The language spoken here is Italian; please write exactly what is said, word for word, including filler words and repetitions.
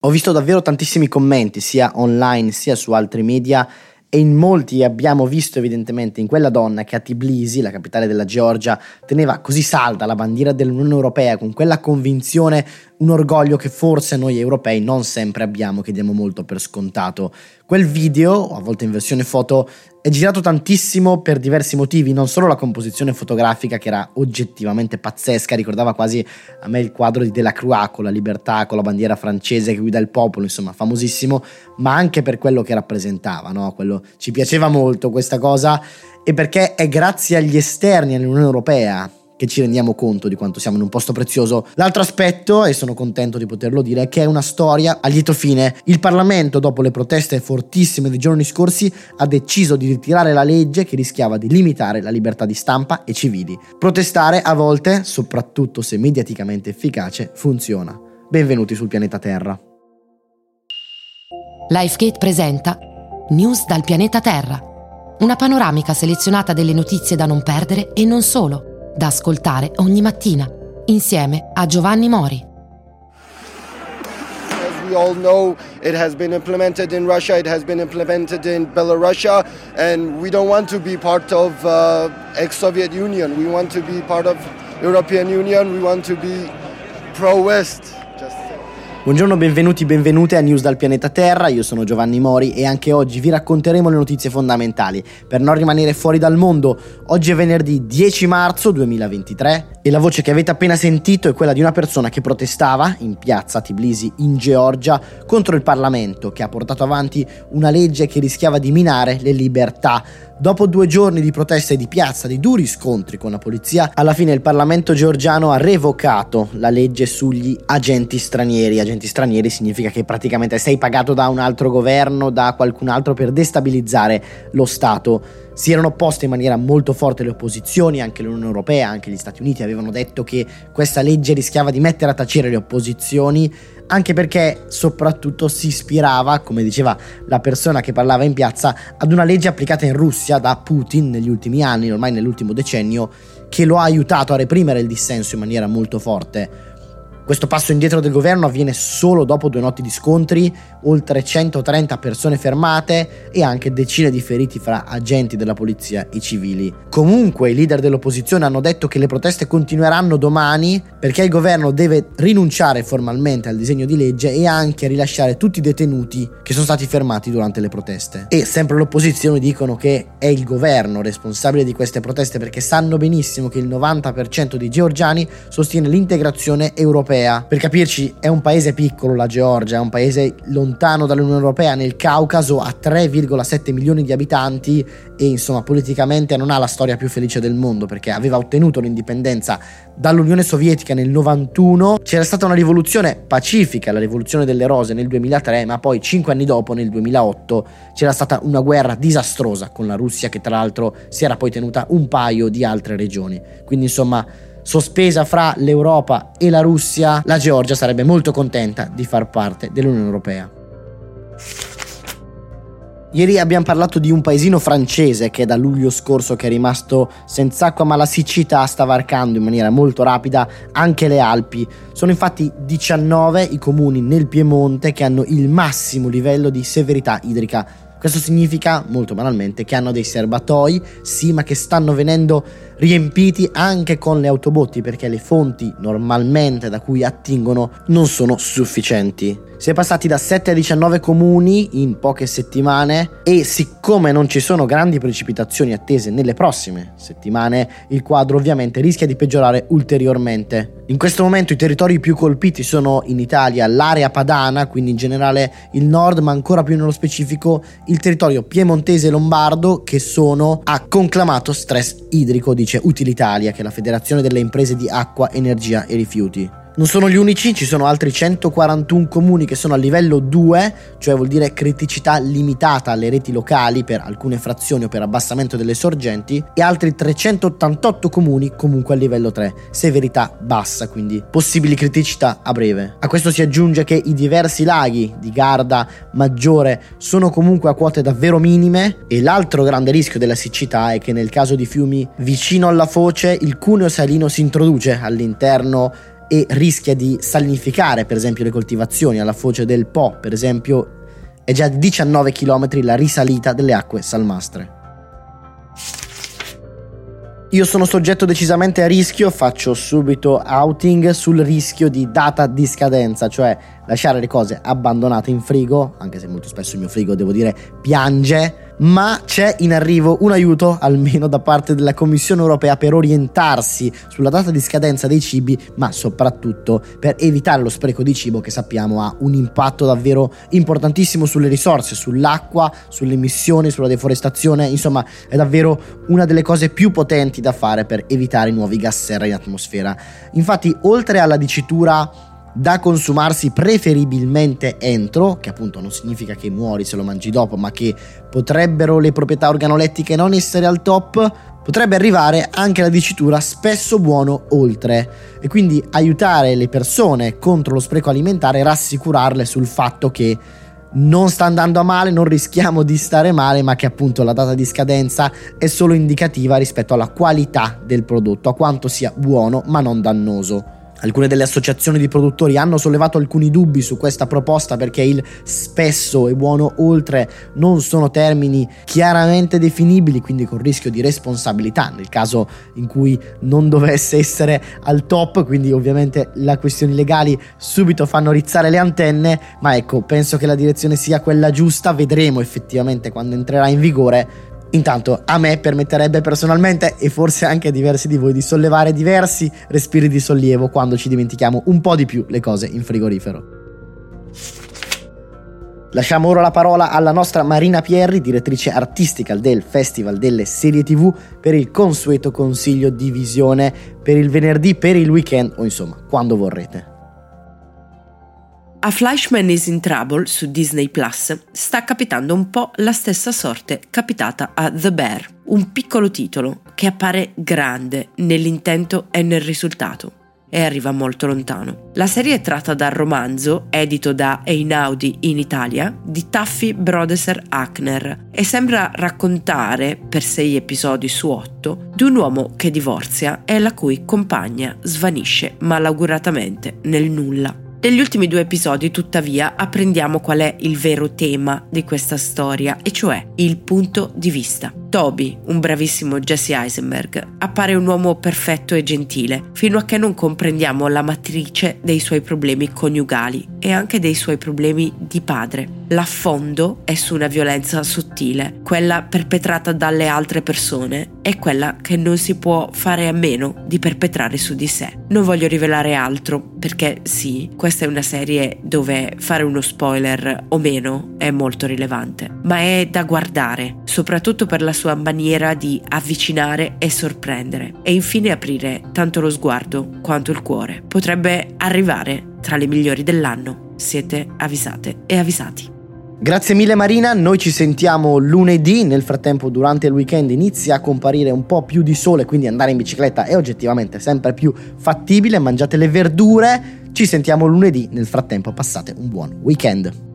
Ho visto davvero tantissimi commenti, sia online sia su altri media, e in molti abbiamo visto evidentemente in quella donna che a Tbilisi, la capitale della Georgia, teneva così salda la bandiera dell'Unione Europea, con quella convinzione, un orgoglio che forse noi europei non sempre abbiamo, che diamo molto per scontato. Quel video, a volte in versione foto, è girato tantissimo per diversi motivi, non solo la composizione fotografica che era oggettivamente pazzesca, ricordava quasi a me il quadro di Delacroix con la libertà, con la bandiera francese che guida il popolo, insomma famosissimo, ma anche per quello che rappresentava, no? Quello ci piaceva molto questa cosa, e perché è grazie agli esterni all'Unione Europea che ci rendiamo conto di quanto siamo in un posto prezioso. L'altro aspetto, e sono contento di poterlo dire, è che è una storia a lieto fine. Il Parlamento, dopo le proteste fortissime dei giorni scorsi, ha deciso di ritirare la legge che rischiava di limitare la libertà di stampa e civili. Protestare a volte, soprattutto se mediaticamente efficace, funziona. Benvenuti sul pianeta Terra. Lifegate presenta News dal pianeta Terra, una panoramica selezionata delle notizie da non perdere e non solo, da ascoltare ogni mattina, insieme a Giovanni Mori. As we all know, it has been implemented in Russia, it has been implemented in Belarus, and we don't want to be part of uh, ex-Soviet Union. We want to be part of European Union, we want to be pro-West. Buongiorno, benvenuti, benvenute a News dal pianeta Terra, io sono Giovanni Mori e anche oggi vi racconteremo le notizie fondamentali per non rimanere fuori dal mondo. Oggi è venerdì dieci marzo duemilaventitré e la voce che avete appena sentito è quella di una persona che protestava in piazza Tbilisi in Georgia contro il Parlamento, che ha portato avanti una legge che rischiava di minare le libertà. Dopo due giorni di proteste di piazza, di duri scontri con la polizia, alla fine il Parlamento georgiano ha revocato la legge sugli agenti stranieri. Agenti stranieri significa che praticamente sei pagato da un altro governo, da qualcun altro per destabilizzare lo Stato. Si erano opposte in maniera molto forte le opposizioni, anche l'Unione Europea, anche gli Stati Uniti avevano detto che questa legge rischiava di mettere a tacere le opposizioni, anche perché soprattutto si ispirava, come diceva la persona che parlava in piazza, ad una legge applicata in Russia da Putin negli ultimi anni, ormai nell'ultimo decennio, che lo ha aiutato a reprimere il dissenso in maniera molto forte. Questo passo indietro del governo avviene solo dopo due notti di scontri, oltre centotrenta persone fermate e anche decine di feriti fra agenti della polizia e civili. Comunque i leader dell'opposizione hanno detto che le proteste continueranno domani perché il governo deve rinunciare formalmente al disegno di legge e anche rilasciare tutti i detenuti che sono stati fermati durante le proteste. E sempre l'opposizione dicono che è il governo responsabile di queste proteste perché sanno benissimo che il novanta per cento dei georgiani sostiene l'integrazione europea. Per capirci, è un paese piccolo la Georgia, è un paese lontano dall'Unione Europea nel Caucaso, ha tre virgola sette milioni di abitanti e insomma politicamente non ha la storia più felice del mondo perché aveva ottenuto l'indipendenza dall'Unione Sovietica nel novantuno. C'era stata una rivoluzione pacifica, la rivoluzione delle rose nel duemilatré, ma poi cinque anni dopo, nel duemilaotto, c'era stata una guerra disastrosa con la Russia che tra l'altro si era poi tenuta un paio di altre regioni. Quindi insomma, sospesa fra l'Europa e la Russia, la Georgia sarebbe molto contenta di far parte dell'Unione Europea. Ieri abbiamo parlato di un paesino francese che è da luglio scorso che è rimasto senza acqua, ma la siccità sta varcando in maniera molto rapida anche le Alpi. Sono infatti diciannove i comuni nel Piemonte che hanno il massimo livello di severità idrica. Questo significa, molto banalmente, che hanno dei serbatoi, sì, ma che stanno venendo riempiti anche con le autobotti perché le fonti normalmente da cui attingono non sono sufficienti. Si è passati da sette a diciannove comuni in poche settimane e siccome non ci sono grandi precipitazioni attese nelle prossime settimane, il quadro ovviamente rischia di peggiorare ulteriormente. In questo momento i territori più colpiti sono in Italia l'area padana, quindi in generale il nord, ma ancora più nello specifico il territorio piemontese e lombardo, che sono a conclamato stress idrico, dice Utilitalia, che è la federazione delle imprese di acqua, energia e rifiuti. Non sono gli unici, ci sono altri centoquarantuno comuni che sono a livello due, cioè vuol dire criticità limitata alle reti locali per alcune frazioni o per abbassamento delle sorgenti, e altri trecentottantotto comuni comunque a livello tre, severità bassa, quindi possibili criticità a breve. A questo si aggiunge che i diversi laghi di Garda, Maggiore sono comunque a quote davvero minime, e l'altro grande rischio della siccità è che nel caso di fiumi vicino alla foce il cuneo salino si introduce all'interno e rischia di salinificare per esempio le coltivazioni. Alla foce del Po per esempio è già di diciannove chilometri la risalita delle acque salmastre. Io sono soggetto decisamente a rischio, faccio subito outing sul rischio di data di scadenza, cioè lasciare le cose abbandonate in frigo, anche se molto spesso il mio frigo, devo dire, piange, ma c'è in arrivo un aiuto, almeno da parte della Commissione Europea, per orientarsi sulla data di scadenza dei cibi, ma soprattutto per evitare lo spreco di cibo, che sappiamo ha un impatto davvero importantissimo sulle risorse, sull'acqua, sulle emissioni, sulla deforestazione. Insomma, è davvero una delle cose più potenti da fare per evitare nuovi gas serra in atmosfera. Infatti, oltre alla dicitura da consumarsi preferibilmente entro, che appunto non significa che muori se lo mangi dopo, ma che potrebbero le proprietà organolettiche non essere al top, potrebbe arrivare anche la dicitura spesso buono oltre, e quindi aiutare le persone contro lo spreco alimentare e rassicurarle sul fatto che non sta andando a male, non rischiamo di stare male, ma che appunto la data di scadenza è solo indicativa rispetto alla qualità del prodotto, a quanto sia buono ma non dannoso. Alcune delle associazioni di produttori hanno sollevato alcuni dubbi su questa proposta, perché il spesso e buono oltre non sono termini chiaramente definibili, quindi con rischio di responsabilità nel caso in cui non dovesse essere al top, quindi ovviamente le questioni legali subito fanno rizzare le antenne, ma ecco, penso che la direzione sia quella giusta, vedremo effettivamente quando entrerà in vigore. Intanto a me permetterebbe personalmente, e forse anche a diversi di voi, di sollevare diversi respiri di sollievo quando ci dimentichiamo un po' di più le cose in frigorifero. Lasciamo ora la parola alla nostra Marina Pierri, direttrice artistica del Festival delle Serie tivù, per il consueto consiglio di visione per il venerdì, per il weekend o insomma quando vorrete. A Fleischman is in Trouble su Disney Plus sta capitando un po' la stessa sorte capitata a The Bear, un piccolo titolo che appare grande nell'intento e nel risultato e arriva molto lontano. La serie è tratta dal romanzo, edito da Einaudi in Italia, di Taffy Brodesser-Akner e sembra raccontare, per sei episodi su otto, di un uomo che divorzia e la cui compagna svanisce malauguratamente nel nulla. Negli ultimi due episodi, tuttavia, apprendiamo qual è il vero tema di questa storia, e cioè il punto di vista. Toby, un bravissimo Jesse Eisenberg, appare un uomo perfetto e gentile, fino a che non comprendiamo la matrice dei suoi problemi coniugali e anche dei suoi problemi di padre. L'affondo è su una violenza sottile, quella perpetrata dalle altre persone e quella che non si può fare a meno di perpetrare su di sé. Non voglio rivelare altro, perché sì, questa è una serie dove fare uno spoiler o meno è molto rilevante, ma è da guardare, soprattutto per la sua maniera di avvicinare e sorprendere, e infine aprire tanto lo sguardo quanto il cuore. Potrebbe arrivare tra le migliori dell'anno. Siete avvisate e avvisati. Grazie mille Marina, noi ci sentiamo lunedì. Nel frattempo, durante il weekend inizia a comparire un po' più di sole, quindi andare in bicicletta è oggettivamente sempre più fattibile. Mangiate le verdure, ci sentiamo lunedì. Nel frattempo passate un buon weekend.